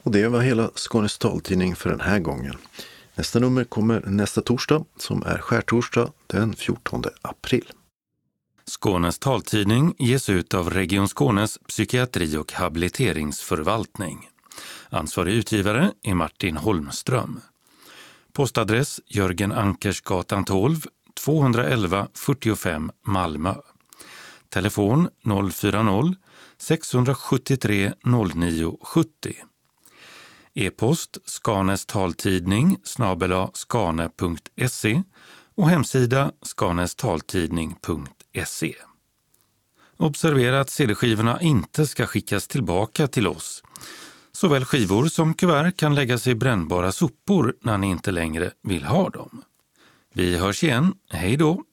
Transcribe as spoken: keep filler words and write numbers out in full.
Och det var hela Skånes taltidning för den här gången. Nästa nummer kommer nästa torsdag som är skärtorsdag den fjortonde april. Skånes taltidning ges ut av Region Skånes psykiatri- och habiliteringsförvaltning. Ansvarig utgivare är Martin Holmström. Postadress Jörgen Ankersgatan tolv, tvåhundraelva fyrtiofem Malmö. Telefon noll fyra noll, sex sju tre, noll nio sju noll. E-post Skanes taltidning snabel-a skane punkt se och hemsida skanestaltidning punkt se. Observera att C D-skivorna inte ska skickas tillbaka till oss. Såväl skivor som kuvert kan läggas i brännbara sopor när ni inte längre vill ha dem. Vi hörs igen, hej då!